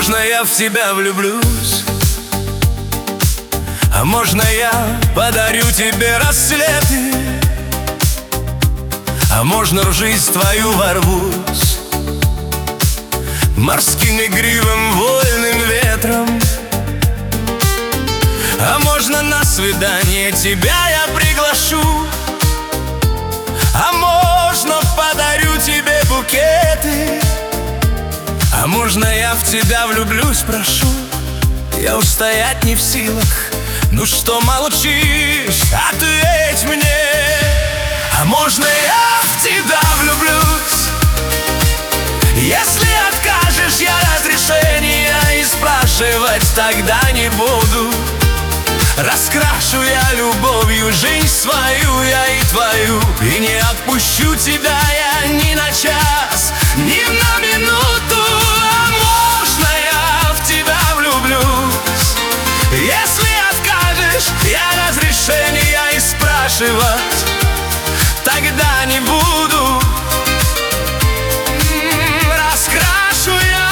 можно я в тебя влюблюсь? А можно я подарю тебе рассветы? А можно в жизнь твою ворвусь морским игривым вольным ветром? А можно на свидание тебя я приглашу? А можно подарю тебе букеты? А можно я в тебя влюблюсь, прошу? Я устоять не в силах. Ну что молчишь? Ответь мне. А можно я в тебя влюблюсь? Если откажешь, я разрешения и спрашивать тогда не буду. Раскрашу я любовью жизнь свою, я и твою, и не отпущу тебя я ни на час, ни на минуту. А можно я в тебя влюблюсь? Если откажешь, я разрешения и спрашивать тогда не буду. Раскрашу я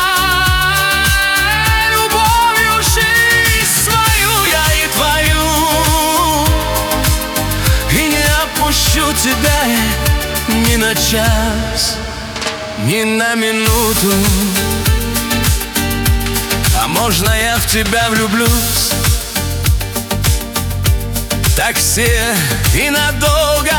любовью жизнь свою, я и твою, и не отпущу тебя я ни на час, ни на минуту. А можно я в тебя влюблюсь? Так все и надолго,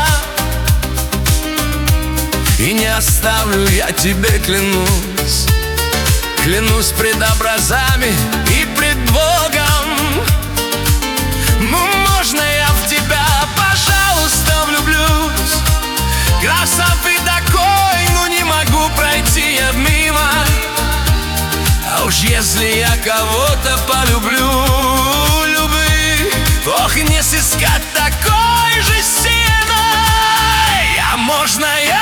и не оставлю я тебе, клянусь. Клянусь пред образами и пред Богом. Ну, можно я в тебя, пожалуйста, влюблюсь? Красоты такой, ну не могу пройти я мимо. А уж если я кого-то полюблю, ох, не сыскать такой же силой. А можно я